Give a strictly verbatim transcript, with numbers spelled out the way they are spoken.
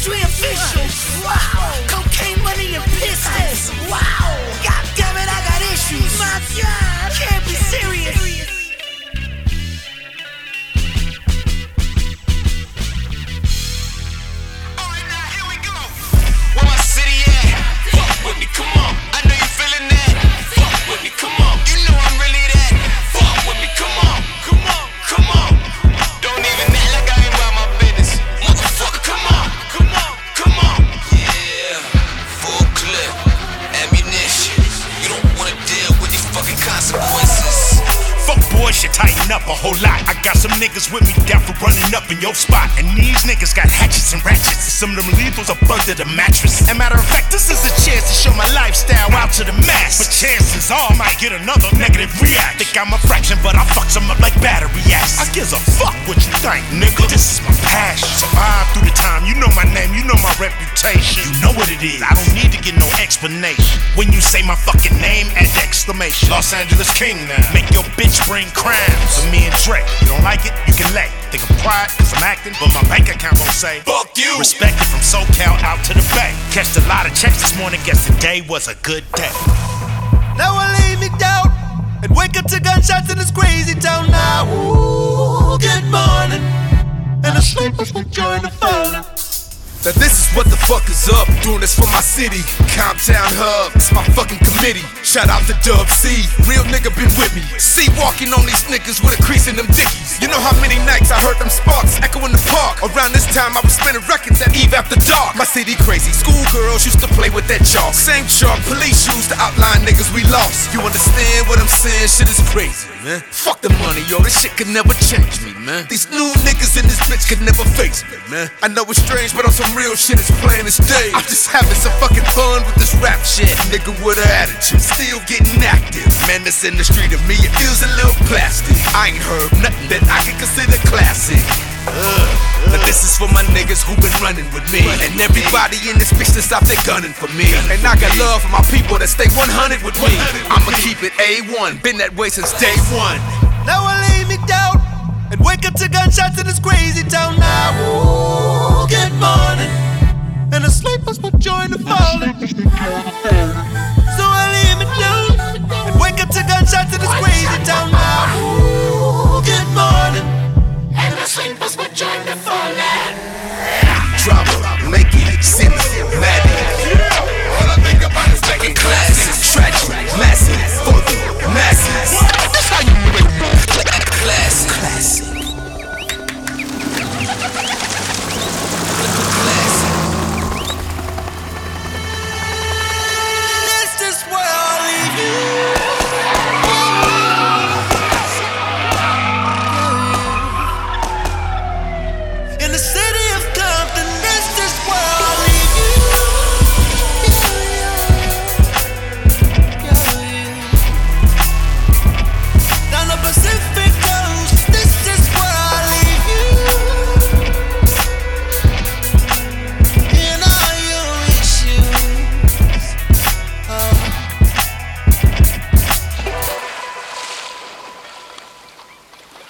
Industry official. Wow. Cocaine money and pistols. Wow. God damn it, I got issues. My God. Can't be serious. Alright, now here we go. Where my city at? Fuck with me, come on. I know you feeling that. Fuck with me, come on. You know I'm really that. Fuck with me, come on. Come on, come on. Don't even act like I ain't about my business. Motherfucker, come on. Come on, come on. Yeah, full clip, ammunition. You don't wanna deal with these fucking consequences. Fuck boys, you tighten up a whole lot. I got some niggas with me down for running up in your spot. And these niggas got hatchets and ratchets. Some of them lethals up under the mattress. And matter of fact, this is a chance to show my lifestyle out to the mass. But chances are I might get another negative react. Think I'm a fraction, but I fuck some up like battery acts. I gives a fuck what you think, nigga. This is my passion. Survive through the time. You know my name, you know my reputation. You know what it is. I don't need to get no explanation. When you say my fucking name, add the exclamation. Los Angeles King now. Make your bitch bring crowns for me and Drake. You don't like it? You can lay. Think I'm quiet cause I'm acting, but my bank account gon' say fuck you. Respected from SoCal out to the Bay. Catched a lot of checks this morning, guess the day was a good day. Now I lay me down and wake up to gunshots in this crazy town now. Ooh, good morning. And the sleepers will join the falling. Now this is what the fuck is up. Doing this for my city, Comptown Hub. It's my fucking committee. Shout out to Dub C. Real nigga been with me. See walking on these niggas with a crease in them dickies. You know how many nights I heard them sparks echo in the park. Around this time I was spinning records at Eve After Dark. My city crazy. Schoolgirls used to play with that chalk. Same chalk police used to outline niggas we lost. You understand what I'm saying? Shit is crazy, man. Fuck the money, yo. This shit could never change me, man. These new niggas in this bitch could never face me, man. I know it's strange, but on some real shit, it's plain as day. I'm just having some fucking fun with this rap shit. Nigga with an attitude, still getting active. Man, that's in the street of me, it feels a little plastic. I ain't heard nothing that I can consider classic. Uh, but this is for my niggas who been running with me. And everybody in this bitch that's out there gunning for me. And I got love for my people that stay one hundred with me. I'ma keep it A one, been that way since day one. Now I lay me down and wake up to gunshots in this crazy town now. Ooh, good morning. And the sleepers will join the falling.